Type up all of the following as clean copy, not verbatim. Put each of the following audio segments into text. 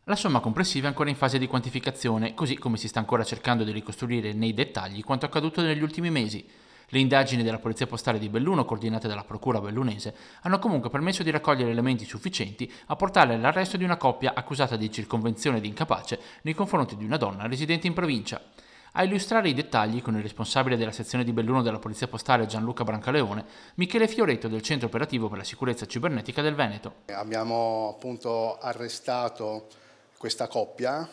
La somma complessiva è ancora in fase di quantificazione, così come si sta ancora cercando di ricostruire nei dettagli quanto accaduto negli ultimi mesi. Le indagini della Polizia Postale di Belluno, coordinate dalla Procura bellunese, hanno comunque permesso di raccogliere elementi sufficienti a portare all'arresto di una coppia accusata di circonvenzione di incapace nei confronti di una donna residente in provincia. A illustrare i dettagli con il responsabile della sezione di Belluno della Polizia Postale Gianluca Brancaleone, Michele Fioretto del Centro Operativo per la Sicurezza Cibernetica del Veneto. Abbiamo appunto arrestato questa coppia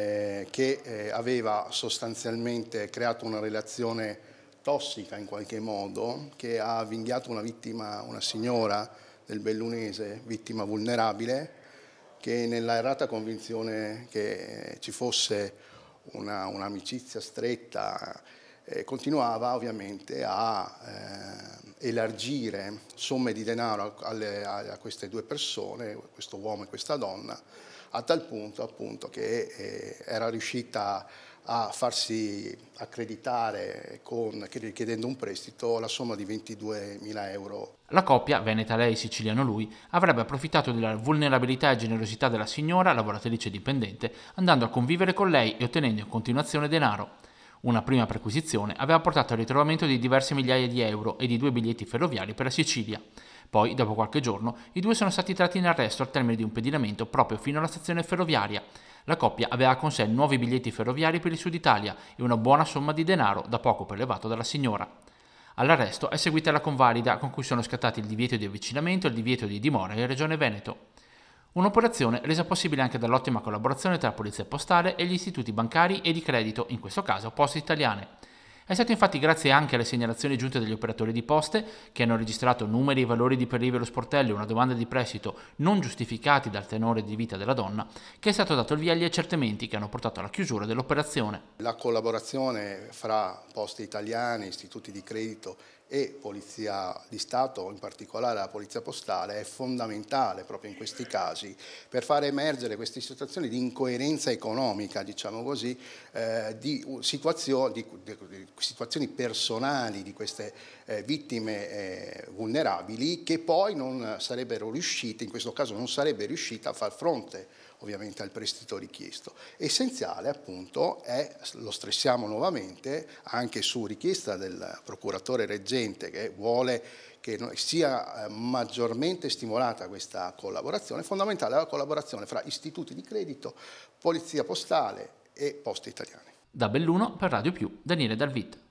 che aveva sostanzialmente creato una relazione tossica in qualche modo, che ha avvinghiato una vittima, una signora del Bellunese, vittima vulnerabile, che nella errata convinzione che ci fosse un'amicizia stretta continuava ovviamente a elargire somme di denaro a queste due persone, questo uomo e questa donna, a tal punto appunto che era riuscita a farsi accreditare chiedendo un prestito la somma di 22.000 euro. La coppia, veneta lei, siciliano lui, avrebbe approfittato della vulnerabilità e generosità della signora, lavoratrice dipendente, andando a convivere con lei e ottenendo in continuazione denaro. Una prima perquisizione aveva portato al ritrovamento di diverse migliaia di euro e di 2 biglietti ferroviari per la Sicilia. Poi, dopo qualche giorno, i due sono stati tratti in arresto al termine di un pedinamento proprio fino alla stazione ferroviaria. La coppia aveva con sé 9 biglietti ferroviari per il Sud Italia e una buona somma di denaro, da poco prelevato dalla signora. All'arresto è seguita la convalida con cui sono scattati il divieto di avvicinamento e il divieto di dimora in Regione Veneto. Un'operazione resa possibile anche dall'ottima collaborazione tra la Polizia Postale e gli istituti bancari e di credito, in questo caso Poste Italiane. È stato infatti grazie anche alle segnalazioni giunte dagli operatori di poste, che hanno registrato numeri e valori di prelievo allo sportello e una domanda di prestito non giustificati dal tenore di vita della donna, che è stato dato il via agli accertamenti che hanno portato alla chiusura dell'operazione. La collaborazione fra Poste Italiane, istituti di credito e Polizia di Stato, in particolare la Polizia Postale, è fondamentale proprio in questi casi per far emergere queste situazioni di incoerenza economica, diciamo così, di situazioni personali di queste vittime vulnerabili, che poi non sarebbero riuscite, in questo caso non sarebbe riuscita a far fronte ovviamente al prestito richiesto. Essenziale appunto è, lo stressiamo nuovamente, anche su richiesta del procuratore reggente che vuole che sia maggiormente stimolata questa collaborazione, è fondamentale la collaborazione fra istituti di credito, Polizia Postale e Poste Italiane. Da Belluno per Radio Più, Daniele Dalvit.